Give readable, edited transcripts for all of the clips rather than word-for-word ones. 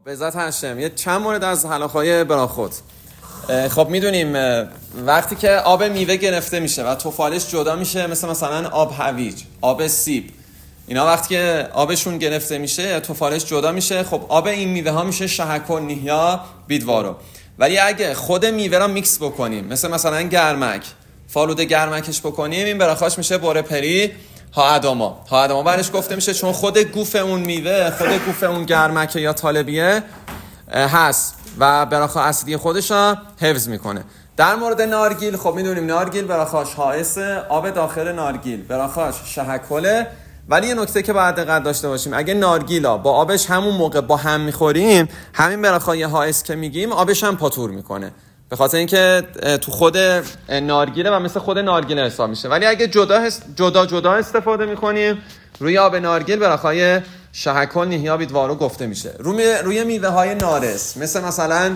به ذات هشم یه چند مورد از هلاخای براخود. خب میدونیم وقتی که آب میوه گرفته میشه و توفالش جدا میشه، مثلا آب هویج، آب سیب، اینا وقتی که آبشون گرفته میشه توفالش جدا میشه، خب آب این میوه ها میشه شهکل نیهیا بیدوارو. ولی اگه خود میوه را میکس بکنیم، مثلا گرمک، فالوده گرمکش بکنیم، این براخاش میشه بوره پری ها اداما برش گفته میشه، چون خود گوف اون میوه، خود گوف اون گرمک یا طالبیه هست و براخا اصلی خودش را حفظ میکنه. در مورد نارگیل، خب میدونیم نارگیل براخاش حائسه، آب داخل نارگیل براخاش شهکله. ولی یه نکته که باید دقت داشته باشیم، اگه نارگیلا با آبش همون موقع با هم میخوریم، همین براخای حائس که میگیم آبش هم پاتور میکنه، به خاطر اینکه تو خود نارگیله و مثل خود نارگیله حساب میشه. ولی اگه جدا استفاده میکنیم، روی آب نارگیل براخای شهکل نیهیا بیدوارو گفته میشه. روی میوه های نارس مثلا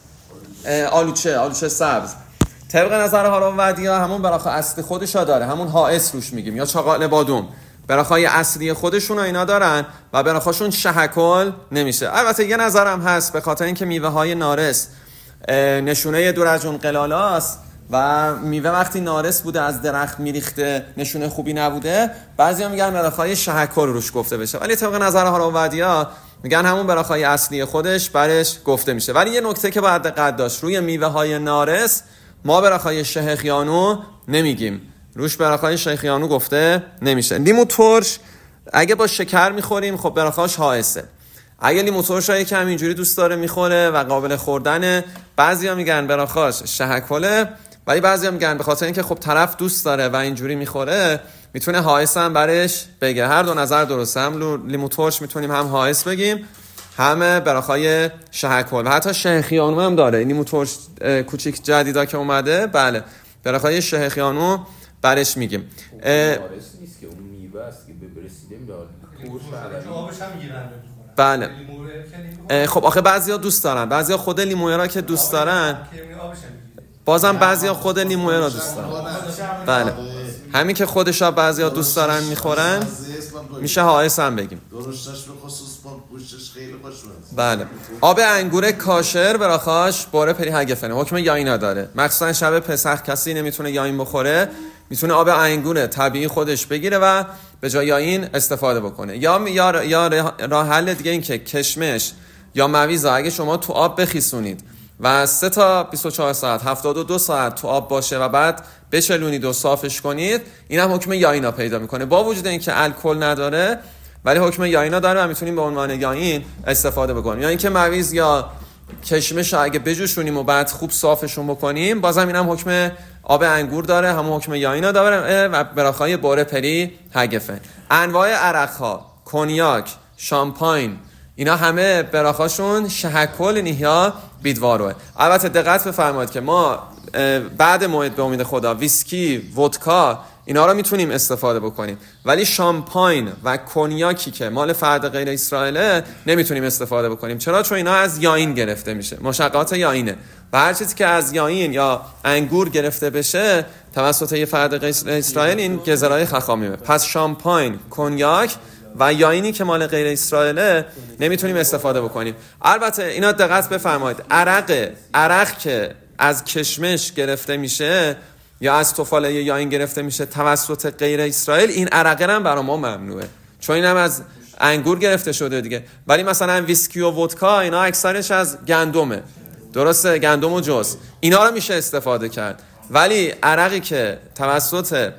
آلوچه سبز، طبق نظر هاراودیا همون براخای اصلی خودشا داره، همون حائس روش میگیم، یا چاقال بادوم، براخای اصلی خودشون اینا دارن و براخاشون شهکل نمیشه. البته یه نظرم هست، به خاطر اینکه میوه های نارس نشونه دور از جون قلالاست و میوه وقتی نارس بوده از درخت میریخته نشونه خوبی نبوده، بعضیا میگن براخای شهکل روش گفته بشه، ولی طبق نظر هاراودیا میگن همون براخای اصلی خودش برش گفته میشه. ولی یه نکته که باید دقت داشت، روی میوه های نارس ما براخای شهخیانو نمیگیم، روش براخای شیخیانو گفته نمیشه. لیمو ترش اگه با شکر میخوریم، خب براخاش حائسه. اگه لیمو ترش هایی که همینجوری دوست داره میخوره و قابل خوردنه، بعضیا میگن براخاش شهکله، ولی بعضیا میگن به خاطر اینکه خب طرف دوست داره و اینجوری میخوره میتونه حائس هم برش بگه. هر دو نظر درسته، هم لیمو ترش میتونیم هم حائس بگیم، همه براخای شهکل. و حتی شیخیانو هم داره، لیمو ترش کوچیک جدیدا که اومده، بله براخای شیخیانو برش میگیم. نیست که اون میوه است که برسیده آبش هم میگیرن. بله. خب آخه بعضیا دوست دارن، بعضیا خود لیموه را که دوست دارن، بازم بعضیا خود لیموه را دوست دارن. بله، همین که خودشا بعضیا دوست دارن میخورن میشه حائس هم بگیم. بله. آب انگور کاشر براخاش باره پری هگفنه، حکم یاینا داره. مخصوصا شب پسخ کسی نمیتونه یاین بخوره، میتونه آب انگور طبیعی خودش بگیره و به جای یاین استفاده بکنه. یا راه حل دیگه این که کشمش یا مویزا اگه شما تو آب بخیسونید و 3 تا 24 ساعت 72 ساعت تو آب باشه و بعد بچلونید و صافش کنید، این هم حکم یاینا پیدا میکنه، با وجود اینکه الکل نداره ولی حکم یاینا داره و میتونیم به عنوان یاین استفاده بکنیم. یا اینکه مویز یا کشمش اگه بجوشونیم و بعد خوب صافشون بکنیم، بازم اینم حکم آب انگور داره، همون حکم یاینا داره و براخای بوره پری هگفن. انواع عرق‌ها، کنیاک، شامپاین، اینا همه براخاشون شهکل نیهیا بیدواروه. البته دقت بفرمایید که ما بعد موعد به امید خدا ویسکی، ودکا اینا رو میتونیم استفاده بکنیم، ولی شامپاین و کنیاکی که مال فرد غیر اسرائیله نمیتونیم استفاده بکنیم. چرا؟ چون اینا از یاین گرفته میشه، مشتقات یاینه و هر چیزی که از یاین یا انگور گرفته بشه توسط یه فرد غیر اسرائیل این گزرای خخامیمه. پس شامپاین، کنیاک و یاینی که مال غیر اسرائیله نمیتونیم استفاده بکنیم. البته اینا دقت بفرمایید، عرق که از کشمش گرفته میشه یا از توفاله یاین گرفته میشه توسط غیر اسرائیل، این عرقه هم برای ما ممنوعه، چون این هم از انگور گرفته شده دیگه. ولی مثلا ویسکی و ودکا اینا اکثرش از گندمه، درسته، گندم و جوز، اینا رو میشه استفاده کرد. ولی عرقی که توسط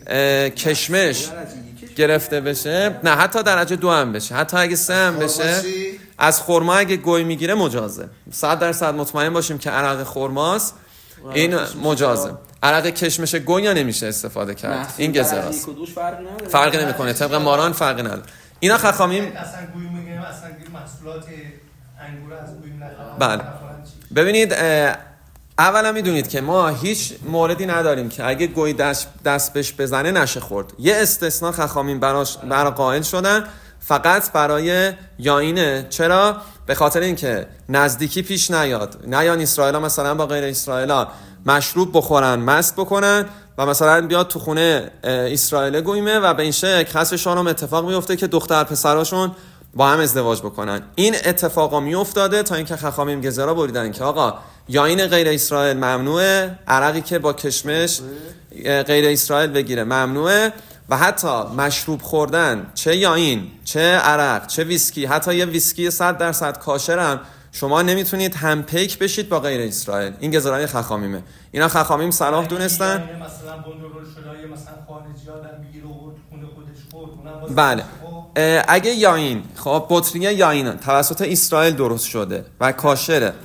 کشمش گرفته بشه، نه حتی درجه 2 هم بشه، حتی اگه 3 هم بشه، از خرما اگه گوی میگیره مجازه. 100% مطمئن باشیم که عرق خرماست، این مجازه. عرق کشمش گویا نمیشه استفاده کرد، این گزراست، فرقی نمیکنه، طبق ماران فرقی نداره. اینا خخامیم اصلا گوی میگیم، اصلا محصولات انگور از گوی نخورن. بله. ببینید اولا میدونید که ما هیچ موردی نداریم که اگه گوی دست بهش بزنه نشه خورد. یه استثناء خخامیم برای قائل شدن، فقط برای یاینه. چرا؟ به خاطر اینکه نزدیکی پیش نیاد، نیان اسرائیل مثلا با غیر اسرائیل مشروب بخورن، مست بکنن و مثلا بیاد تو خونه اسرائیل گویمه و به این شکل حسشان هم اتفاق میفته که دختر پسراشون با هم ازدواج بکنن. این اتفاقا میافتاده تا اینکه خخامیم گزرا بریدن که آقا یاین غیر اسرائیل ممنوعه، عرقی که با کشمش غیر اسرائیل بگیره ممنوعه، و حتی مشروب خوردن چه یاین چه عرق چه ویسکی، حتی یه ویسکی 100% کاشر هم شما نمیتونید هم پیک بشید با غیر اسرائیل. این گزارای خخامیمه. اینا خخامیم صلاح دونستن. مثلا بندرول شده مثلا خارجی آدم بگیره و خونه خودش خورد. بله اگه یاین خب بطری یاین توسط اسرائیل درست شده و کاشره،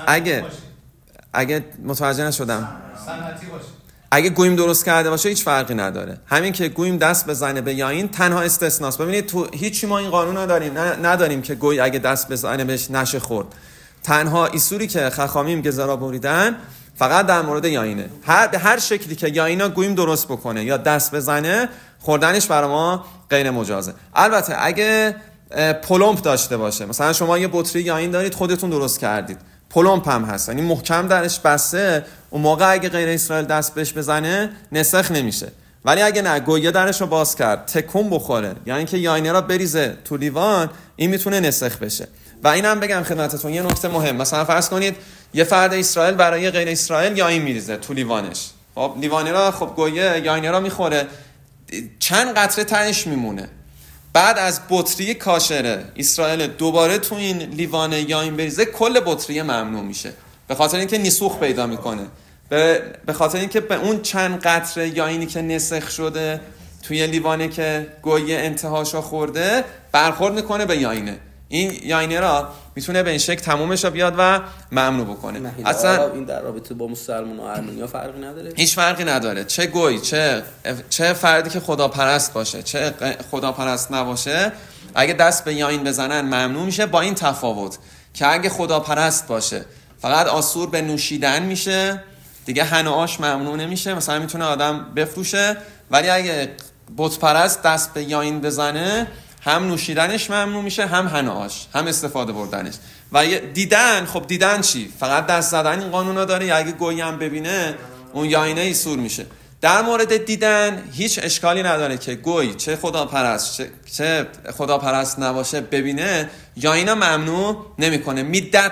اگه متوجه نشدم صنعتی باشه، اگه گویم درست کرده باشه هیچ فرقی نداره. همین که گویم دست بزنه به یاین تنها استثناست. ببینید تو هیچی ما این قانون نداریم که گوی اگه دست بزنه بهش نشه خورد. تنها ایسوری که خخامیم گزارا بریدن فقط در مورد یاینه. به هر شکلی که یایینا گویم درست بکنه یا دست بزنه خوردنش برای ما غیر مجازه. البته اگه پلمپ داشته باشه، مثلا شما یه بطری یاین دارید خودتون درست کردید، پلمپ هم هست یعنی محکم درش بسته، اون موقع اگه غیر اسرائیل دست بهش بزنه نسخ نمیشه. ولی اگه نه گویه درش رو باز کرد تکون بخوره یعنی که یاینه را بریزه تو لیوان، این میتونه نسخ بشه. و اینم بگم خدمتتون یه نکته مهم، مثلا فرض کنید یه فرد اسرائیل برای غیر اسرائیل یاین میریزه تو لیوانش، خب لیوانه را خب گویه یاینه را میخوره، چند قطره تنش میمونه، بعد از بطری کاشره اسرائیل دوباره تو این لیوان یاین بریزه کل بطری ممنوع میشه، به خاطر اینکه نسوخ پیدا میکنه، به خاطر اینکه به اون چند قطره یاینی که نسخ شده توی لیوانه که گویه انتهاشو خورده برخورد میکنه به یاینه، این یاینه را میتونه به این شکل تمومش رو بیاد و ممنوع بکنه. اصلا این در رابطه با مسلمان و ارمنیا فرقی نداره؟ هیچ فرقی نداره، چه گوی چه فردی که خداپرست باشه چه خداپرست نباشه اگه دست به یاین بزنن ممنوع میشه، با این تفاوت که اگه خداپرست باشه فقط آسور به نوشیدن میشه دیگه، هنوآش ممنوع نمیشه، مثلا میتونه آدم بفروشه، ولی اگه بت پرست دست به یاین بزنه هم نوشیدنش ممنوع میشه هم هنوآش هم استفاده بردنش. و دیدن، خب دیدن چی؟ فقط دست زدن این قانونا داره، یا اگه گویی هم ببینه اون یاینه ایسور میشه. در مورد دیدن هیچ اشکالی نداره که گوی چه خداپرست چه خداپرست نباشه ببینه، یاینا ممنوع نمیکنه. میدت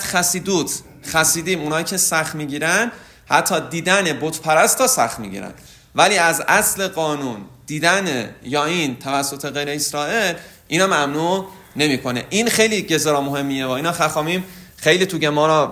خسیدیم اونایی که سخت میگیرن حتی دیدن بت پرست تا سخت میگیرن، ولی از اصل قانون دیدن یاین توسط غیر اسرائیل اینا ممنوع نمیکنه. این خیلی گزارا مهمیه و اینا خخامیم خیلی تو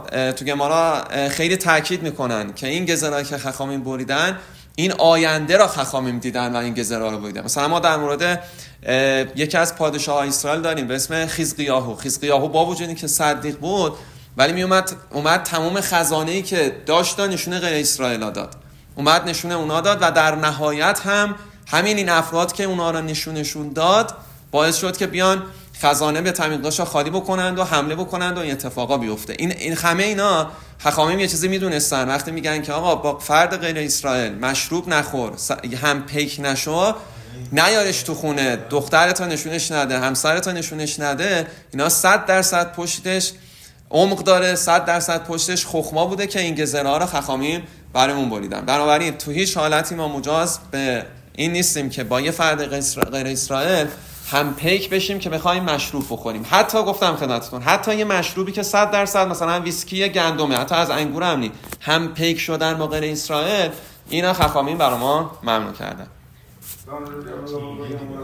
گمارا خیلی تاکید میکنن که این گزارایی که خخامیم بریدن این آینده را خخامیم دیدن و این گزارا رو بریدن. مثلا ما در مورد یکی از پادشاهان اسرائیل داریم به اسم خزقیاهو با وجودی که صدیق بود ولی اومد تمام خزانه‌ای که داشت نشونه غیر اسرائیل داد، اومد نشونه اونا داد و در نهایت هم همین این افراد که اونا را نشون داد باعث شد که بیان خزانه به تمیقداشا خالی بکنند و حمله بکنند و این اتفاقا بیفته. این همه اینا خخامیم یه چیزی میدونستن، وقتی میگن که آقا با فرد غیر اسرائیل مشروب نخور، هم پیک نشو، نیارش تو خونه، دخترتا نشونش نده، همسرتا نشونش نده، اینا 100% پشتش عمق داره، 100% پشتش خخما بوده که این گزرها رو خخامیم برامون بریدن. بنابراین تو هیچ حالتی ما مجاز به این نیستیم که با یه فرد غیر اسرائیل هم پیک بشیم که بخوایم مشروب بخوریم. حتی گفتم خدمتتون حتی یه مشروبی که 100% مثلا ویسکی گندمه، حتی از انگور هم پیک شدن با غیر اسرائیل، اینا خخامیم برای ما ممنوع کردن.